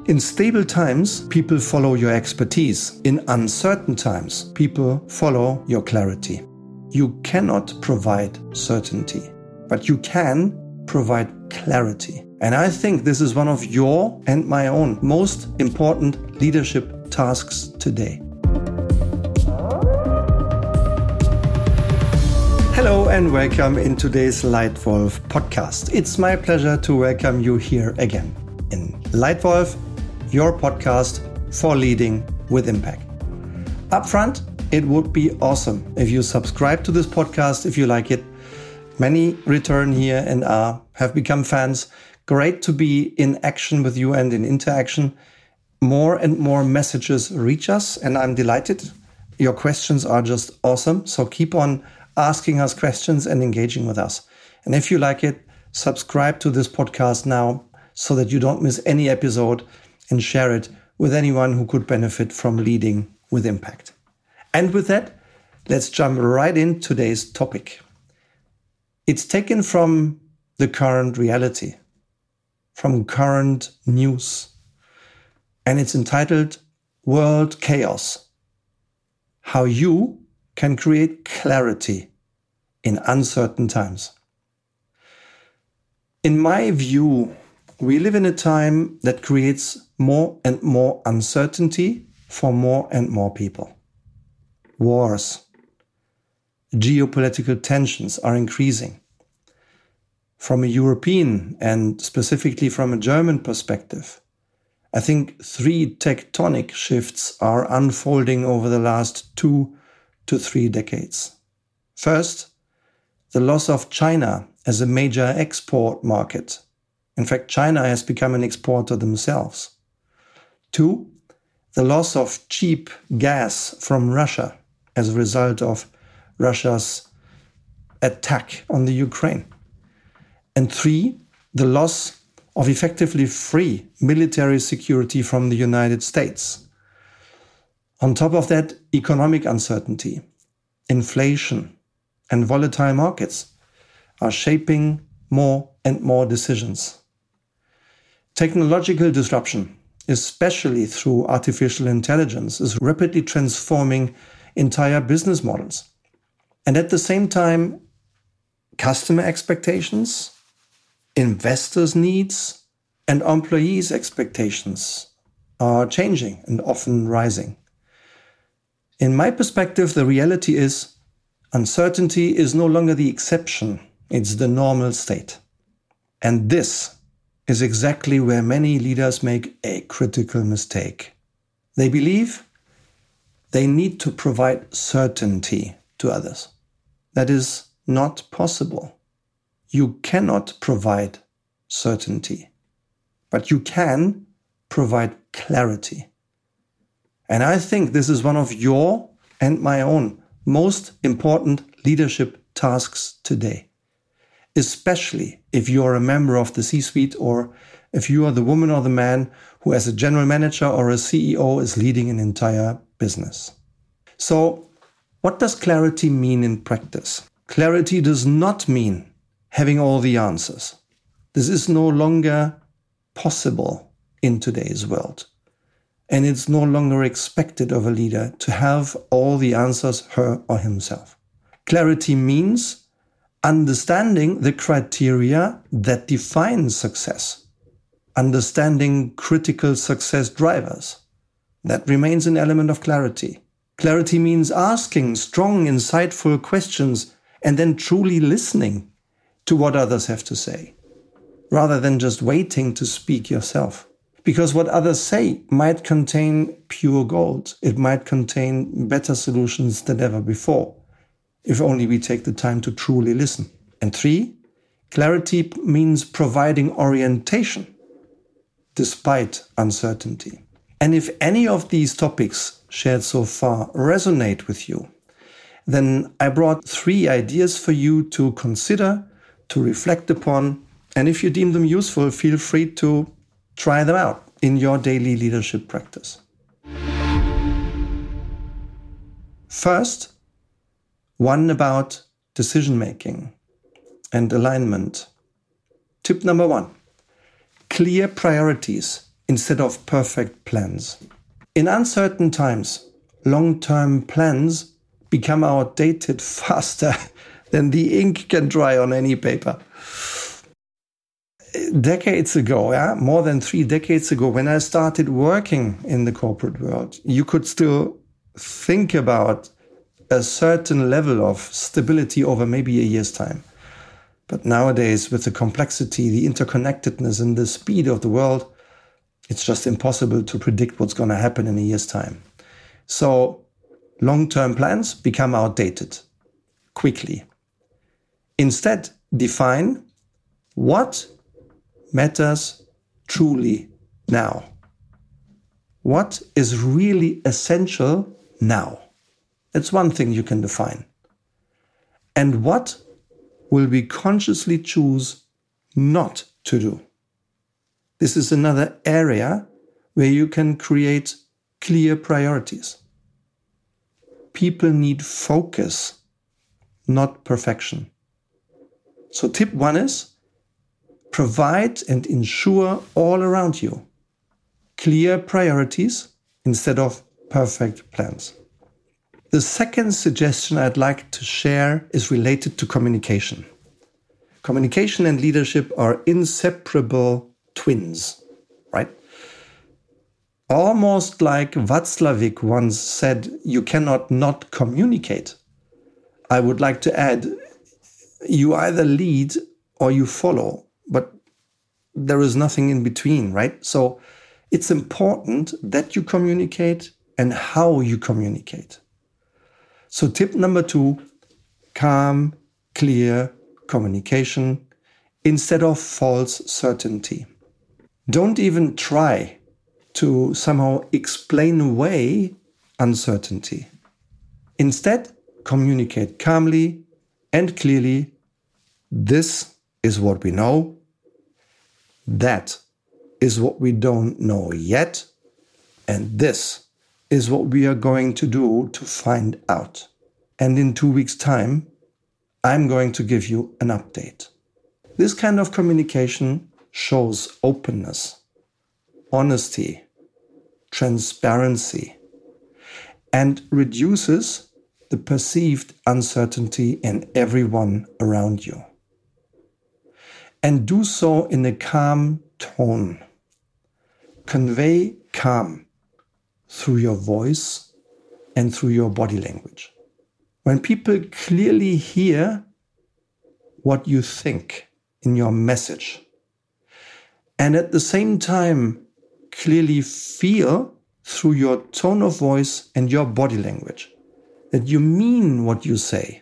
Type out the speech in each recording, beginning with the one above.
In stable times, people follow your expertise. In uncertain times, people follow your clarity. You cannot provide certainty, but you can provide clarity. And I think this is one of your and my own most important leadership tasks today. Hello and welcome in today's Lightwolf podcast. It's my pleasure to welcome you here again in Lightwolf, your podcast for leading with impact. Upfront, it would be awesome if you subscribe to this podcast if you like it. Many return here and have become fans. Great to be in action with you and in interaction. More and more messages reach us and I'm delighted. Your questions are just awesome. So keep on asking us questions and engaging with us. And if you like it, subscribe to this podcast now so that you don't miss any episode and share it with anyone who could benefit from leading with impact. And with that, let's jump right in today's topic. It's taken from the current reality, from current news, and it's entitled World Chaos: How You Can Create Clarity in Uncertain Times. In my view, we live in a time that creates more and more uncertainty for more and more people. Wars, geopolitical tensions are increasing. From a European and specifically from a German perspective, I think 3 tectonic shifts are unfolding over the last 2 to 3 decades. First, the loss of China as a major export market. In fact, China has become an exporter themselves. 2, the loss of cheap gas from Russia as a result of Russia's attack on the Ukraine. And 3, the loss of effectively free military security from the United States. On top of that, economic uncertainty, inflation, and volatile markets are shaping more and more decisions. Technological disruption, especially through artificial intelligence, is rapidly transforming entire business models. And at the same time, customer expectations, investors' needs, and employees' expectations are changing and often rising. In my perspective, the reality is uncertainty is no longer the exception, it's the normal state. And this is exactly where many leaders make a critical mistake. They believe they need to provide certainty to others. That is not possible. You cannot provide certainty, but you can provide clarity. And I think this is one of your and my own most important leadership tasks today. Especially if you are a member of the C-suite or if you are the woman or the man who as a general manager or a CEO is leading an entire business. So what does clarity mean in practice? Clarity does not mean having all the answers. This is no longer possible in today's world. And it's no longer expected of a leader to have all the answers her or himself. Clarity means understanding the criteria that define success, understanding critical success drivers. That remains an element of clarity. Clarity means asking strong, insightful questions and then truly listening to what others have to say, rather than just waiting to speak yourself. Because what others say might contain pure gold. It might contain better solutions than ever before, if only we take the time to truly listen. And 3, clarity means providing orientation despite uncertainty. And if any of these topics shared so far resonate with you, then I brought 3 ideas for you to consider, to reflect upon, and if you deem them useful, feel free to try them out in your daily leadership practice. First, one about decision-making and alignment. Tip number 1, clear priorities instead of perfect plans. In uncertain times, long-term plans become outdated faster than the ink can dry on any paper. Decades ago, more than 3 decades ago, when I started working in the corporate world, you could still think about a certain level of stability over maybe a year's time. But nowadays, with the complexity, the interconnectedness, and the speed of the world, it's just impossible to predict what's going to happen in a year's time. So long-term plans become outdated quickly. Instead, define what matters truly now. What is really essential now? That's one thing you can define. And what will we consciously choose not to do? This is another area where you can create clear priorities. People need focus, not perfection. So tip 1 is provide and ensure all around you clear priorities instead of perfect plans. The second suggestion I'd like to share is related to communication. Communication and leadership are inseparable twins, right? Almost like Václavík once said, you cannot not communicate. I would like to add, you either lead or you follow, but there is nothing in between, right? So it's important that you communicate and how you communicate. So tip number 2, calm, clear communication instead of false certainty. Don't even try to somehow explain away uncertainty. Instead, communicate calmly and clearly. This is what we know. That is what we don't know yet. And this is what we are going to do to find out. And in 2 weeks' time, I'm going to give you an update. This kind of communication shows openness, honesty, transparency, and reduces the perceived uncertainty in everyone around you. And do so in a calm tone. Convey calm through your voice and through your body language. When people clearly hear what you think in your message, and at the same time clearly feel through your tone of voice and your body language that you mean what you say,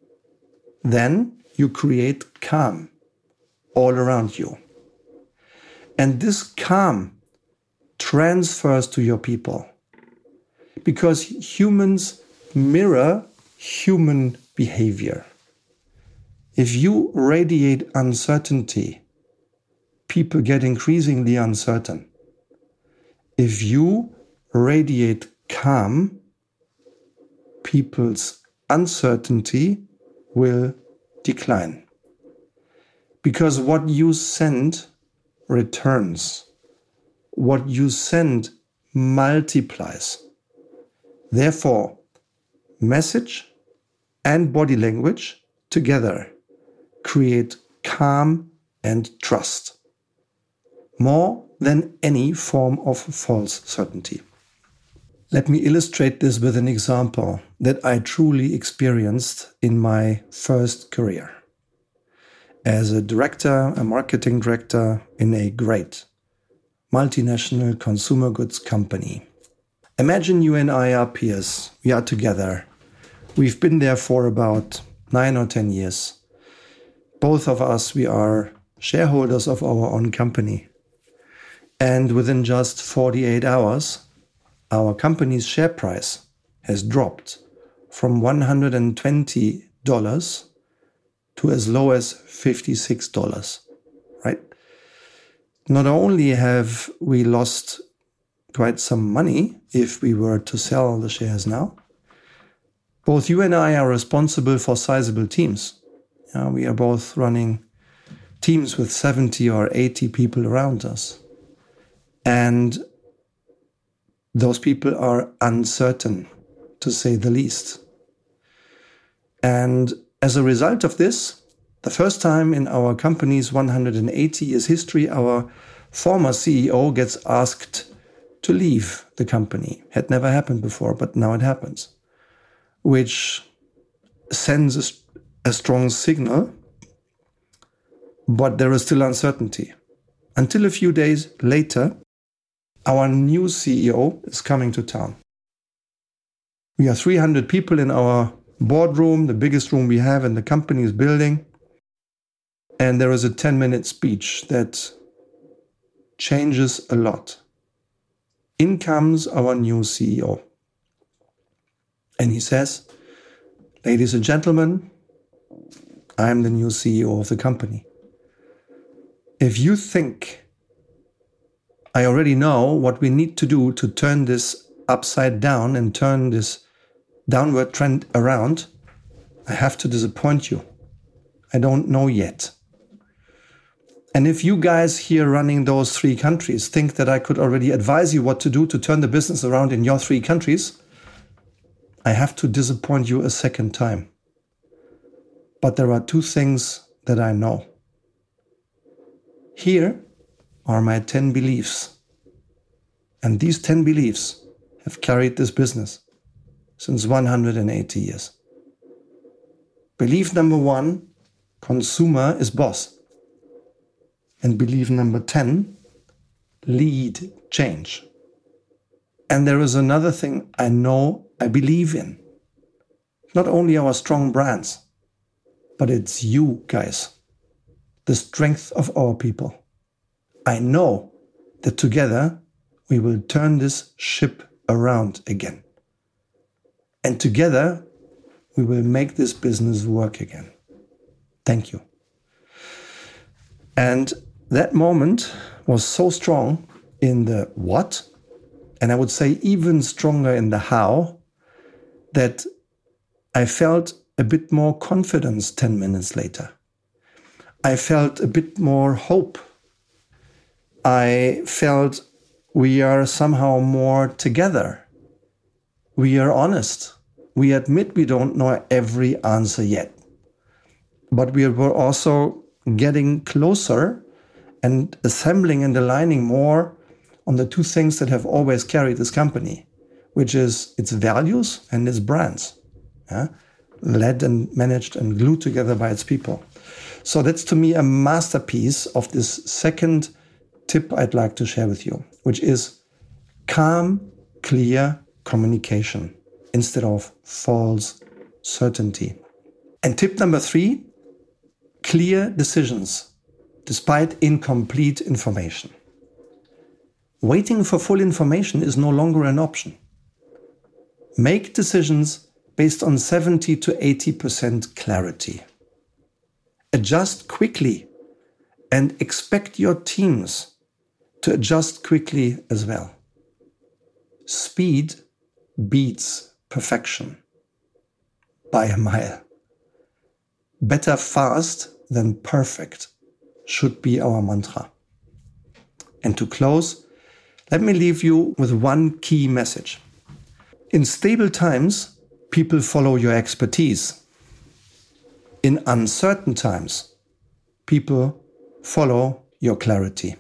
then you create calm all around you. And this calm transfers to your people because humans mirror human behavior. If you radiate uncertainty, people get increasingly uncertain. If you radiate calm, people's uncertainty will decline. Because what you send returns. What you send multiplies. Therefore, message and body language together create calm and trust, more than any form of false certainty. Let me illustrate this with an example that I truly experienced in my first career. As a director, a marketing director in a great multinational consumer goods company. Imagine you and I are peers. We are together. We've been there for about 9 or 10 years. Both of us, we are shareholders of our own company. And within just 48 hours, our company's share price has dropped from $120 to as low as $56, right? Not only have we lost quite some money if we were to sell the shares now, both you and I are responsible for sizable teams. We are both running teams with 70 or 80 people around us. And those people are uncertain, to say the least. And as a result of this, the first time in our company's 180 years history, our former CEO gets asked to leave the company. Had never happened before, but now it happens, which sends a strong signal, but there is still uncertainty. Until a few days later, our new CEO is coming to town. We are 300 people in our boardroom, the biggest room we have in the company's building. And there is a 10-minute speech that changes a lot. In comes our new CEO. And he says, "Ladies and gentlemen, I am the new CEO of the company. If you think I already know what we need to do to turn this upside down and turn this downward trend around, I have to disappoint you. I don't know yet. And if you guys here running those 3 countries think that I could already advise you what to do to turn the business around in your 3 countries, I have to disappoint you a second time. But there are 2 things that I know. Here are my 10 beliefs. And these 10 beliefs have carried this business since 180 years. Belief number 1, consumer is boss. And belief number 10, lead change. And there is another thing I know I believe in. Not only our strong brands, but it's you guys, the strength of our people. I know that together we will turn this ship around again. And together we will make this business work again. Thank you. And that moment was so strong in the what, and I would say even stronger in the how, that I felt a bit more confidence 10 minutes later. I felt a bit more hope. I felt we are somehow more together. We are honest. We admit we don't know every answer yet. But we were also getting closer and assembling and aligning more on the 2 things that have always carried this company, which is its values and its brands, led and managed and glued together by its people. So that's to me a masterpiece of this second tip I'd like to share with you, which is calm, clear communication instead of false certainty. And tip number 3, clear decisions despite incomplete information. Waiting for full information is no longer an option. Make decisions based on 70 to 80% clarity. Adjust quickly and expect your teams to adjust quickly as well. Speed beats perfection by a mile. Better fast than perfect should be our mantra. And to close, let me leave you with one key message. In stable times, people follow your expertise. In uncertain times, people follow your clarity.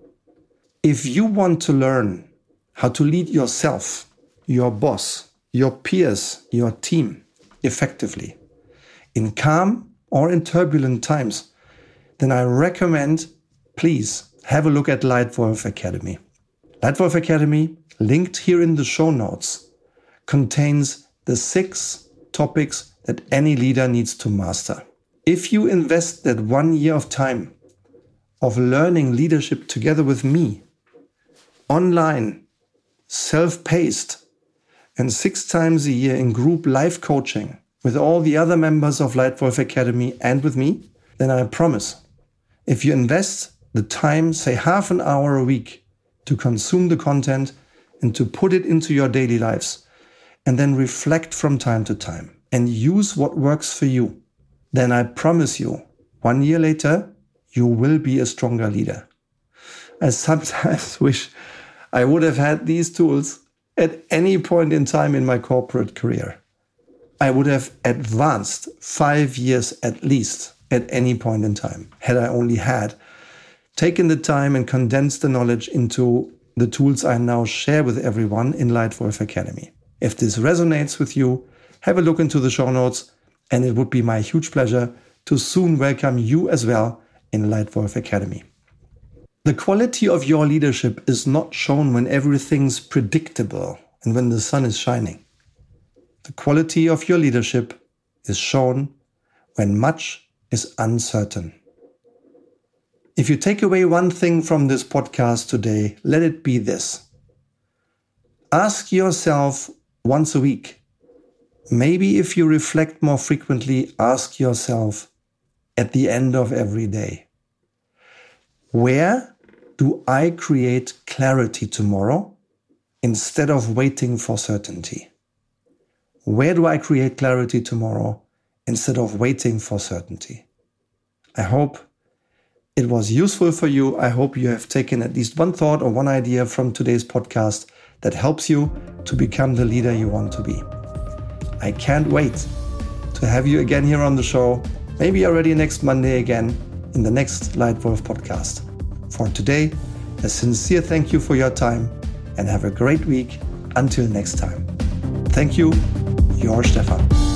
If you want to learn how to lead yourself, your boss, your peers, your team effectively, in calm or in turbulent times, then I recommend, please have a look at Leitwolf Academy. Leitwolf Academy, linked here in the show notes, contains the 6 topics that any leader needs to master. If you invest that 1 year of time of learning leadership together with me, online, self-paced, and 6 times a year in group live coaching with all the other members of Leitwolf Academy and with me, then I promise, if you invest the time, say half an hour a week, to consume the content and to put it into your daily lives, and then reflect from time to time and use what works for you, then I promise you, 1 year later, you will be a stronger leader. I sometimes wish I would have had these tools at any point in time in my corporate career. I would have advanced 5 years at least at any point in time, had I only had taken the time and condensed the knowledge into the tools I now share with everyone in Lightwolf Academy. If this resonates with you, have a look into the show notes, and it would be my huge pleasure to soon welcome you as well in Lightwolf Academy. The quality of your leadership is not shown when everything's predictable and when the sun is shining. The quality of your leadership is shown when much is uncertain. If you take away one thing from this podcast today, let it be this. Ask yourself once a week. Maybe if you reflect more frequently, ask yourself at the end of every day. Where do I create clarity tomorrow instead of waiting for certainty? Where do I create clarity tomorrow instead of waiting for certainty? I hope it was useful for you. I hope you have taken at least one thought or one idea from today's podcast that helps you to become the leader you want to be. I can't wait to have you again here on the show, maybe already next Monday again in the next Lightwolf podcast. For today, a sincere thank you for your time and have a great week. Until next time. Thank you, your Stefan.